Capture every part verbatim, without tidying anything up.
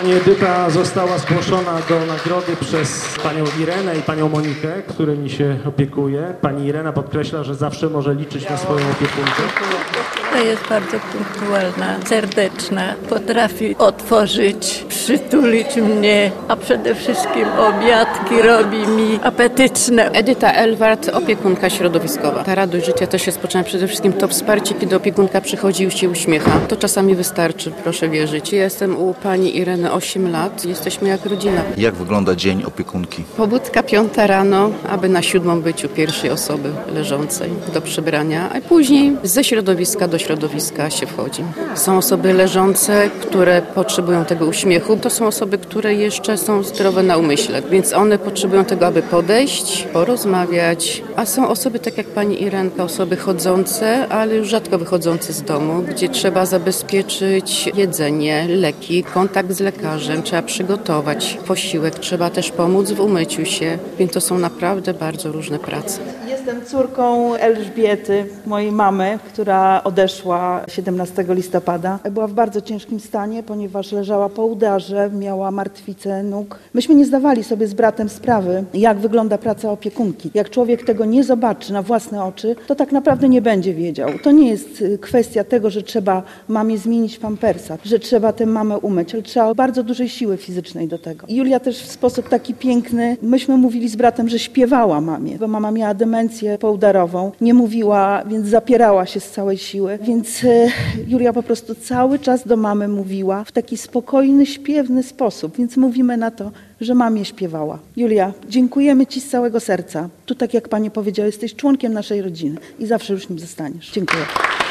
Pani Edyta została zgłoszona do nagrody przez panią Irenę i panią Monikę, którymi się opiekuje. Pani Irena podkreśla, że zawsze może liczyć na swoją opiekunkę. To jest bardzo punktualna, serdeczna. Potrafi otworzyć, przytulić mnie, a przede wszystkim obiadki robi mi apetyczne. Edyta Elwart, opiekunka środowiskowa. Ta radość życia też jest potrzebna przede wszystkim to wsparcie, kiedy opiekunka przychodzi i się uśmiecha. To czasami wystarczy, proszę wierzyć. Jestem u pani Ireny osiem lat. Jesteśmy jak rodzina. Jak wygląda dzień opiekunki? Pobudka piąta rano, aby na siódmą być u pierwszej osoby leżącej do przybrania, a później ze środowiska do środowiska się wchodzi. Są osoby leżące, które potrzebują tego uśmiechu. To są osoby, które jeszcze są zdrowe na umyśle, więc one potrzebują tego, aby podejść, porozmawiać. A są osoby, tak jak pani Irenka, osoby chodzące, ale już rzadko wychodzące z domu, gdzie trzeba zabezpieczyć jedzenie, leki, kontakt z lekarzem, trzeba przygotować posiłek, trzeba też pomóc w umyciu się, więc to są naprawdę bardzo różne prace. Jestem córką Elżbiety, mojej mamy, która odeszła siedemnastego listopada. Była w bardzo ciężkim stanie, ponieważ leżała po udarze, miała martwicę nóg. Myśmy nie zdawali sobie z bratem sprawy, jak wygląda praca opiekunki. Jak człowiek tego nie zobaczy na własne oczy, to tak naprawdę nie będzie wiedział. To nie jest kwestia tego, że trzeba mamie zmienić pampersa, że trzeba tę mamę umyć, ale trzeba bardzo dużej siły fizycznej do tego. I Julia też w sposób taki piękny, myśmy mówili z bratem, że śpiewała mamie, bo mama miała demencję poudarową, nie mówiła, więc zapierała się z całej siły. Więc e, Julia po prostu cały czas do mamy mówiła w taki spokojny, śpiewny sposób, więc mówimy na to, że mamie śpiewała. Julia, dziękujemy ci z całego serca. Tu, tak jak pani powiedziała, jesteś członkiem naszej rodziny i zawsze już nim zostaniesz. Dziękuję.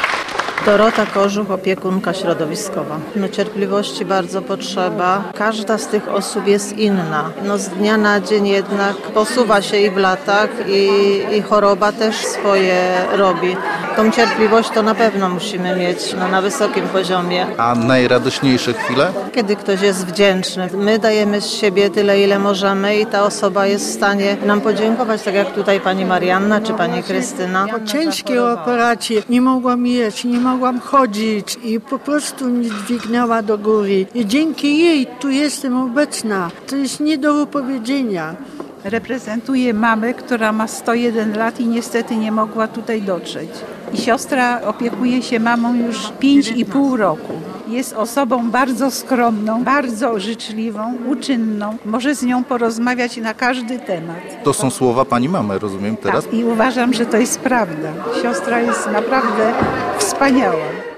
Dorota Kożuch, opiekunka środowiskowa. No, cierpliwości bardzo potrzeba. Każda z tych osób jest inna. No, z dnia na dzień jednak posuwa się i w latach i, i choroba też swoje robi. Tą cierpliwość to na pewno musimy mieć no, na wysokim poziomie. A najradośniejsze chwile? Kiedy ktoś jest wdzięczny. My dajemy z siebie tyle, ile możemy i ta osoba jest w stanie nam podziękować, tak jak tutaj pani Marianna czy pani Krystyna. Po ciężkiej operacji nie mogłam jeść, nie mogłam chodzić i po prostu mnie dźwignęła do góry. I dzięki jej tu jestem obecna. To jest nie do wypowiedzenia. Reprezentuję mamę, która ma sto jeden lat i niestety nie mogła tutaj dotrzeć. I siostra opiekuje się mamą już pięć i pół roku. Jest osobą bardzo skromną, bardzo życzliwą, uczynną. Może z nią porozmawiać na każdy temat. To są słowa pani mamy, rozumiem teraz? Tak, i uważam, że to jest prawda. Siostra jest naprawdę wspaniała.